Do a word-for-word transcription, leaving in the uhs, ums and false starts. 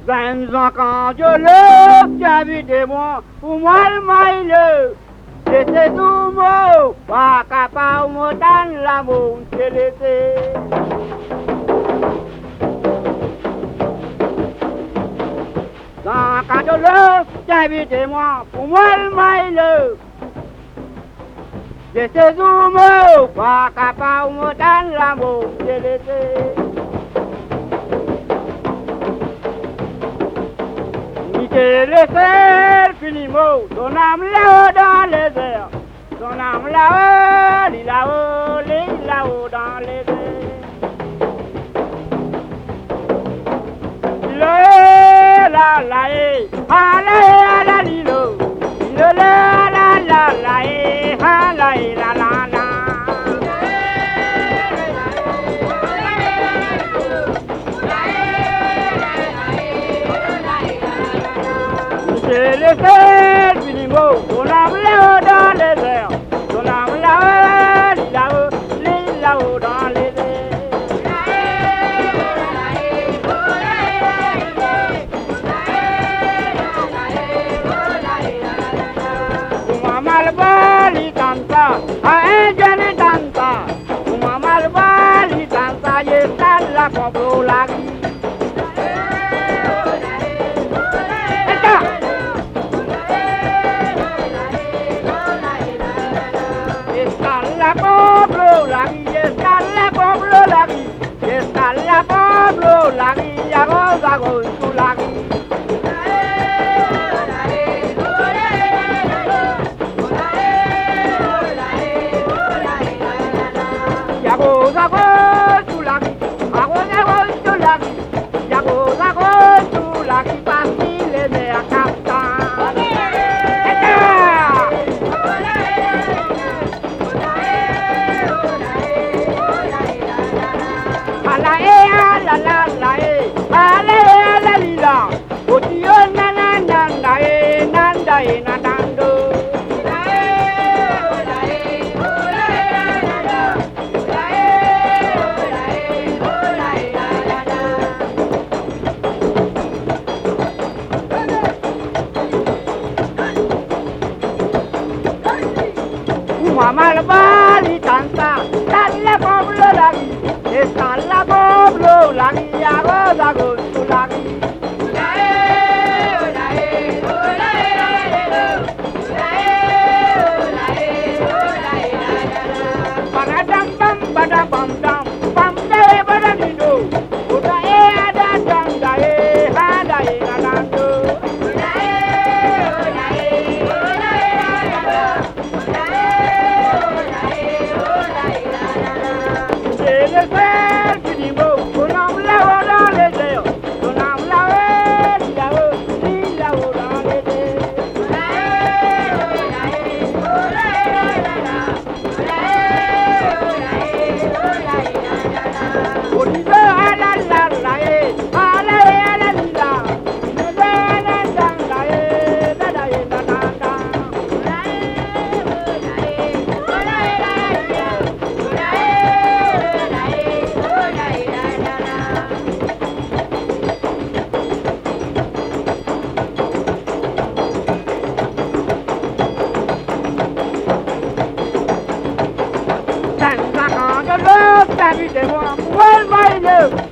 vingt ans quand je le invitez-moi, pour moi le maille. C'est ces doux mots, pas capable de me l'amour, c'est l'été. Quand je le invitez-moi, pour moi le maille. C'est ces doux mots, pas capable de me l'amour, c'est l'été. C'est le ciel finiment, son âme là-haut dans les airs, son âme là-haut, il là-haut, il là-haut dans les airs. Le la la eh, ah la la lilo, le la la la la eh, ah la la la la. C'est le ciel finiment, son âme là-haut dans les airs, son âme là-haut, là-haut, là-haut dans les airs. Uma malbali danza, a engine danza, uma malbali danza, yesta la poblo lagi. La Pablo, la guía está la Pablo, la guía está la Pablo, la guía goza con su la ya goza con su la goza con su la ya goza con su la fácil de acá. La la la eh, la la la la, otio na na na na eh, nanda eh na nando. La eh, la eh, la la la, la eh, la eh, la la la. Uma malbali tanta, la la poblo la está la poblo, la guía goza con su la guía. La eh, la eh, la eh, la eh, la eh, la eh, para dam bam bada bam dam, bam de bada dido. Uta eh ada dam da eh, ada eh na dando. La eh, la eh, la eh, la eh, la eh, c'est le ciel finiment, son âme là-haut dans les airs, son âme là-haut, là-haut, là-haut dans les airs. La eh, la eh, la eh, la eh, la eh, on dit ah la la la eh, ah la eh la la, la la la la eh, la la eh la la la. La eh, la eh, la eh la invitez-moi, pour le maillot.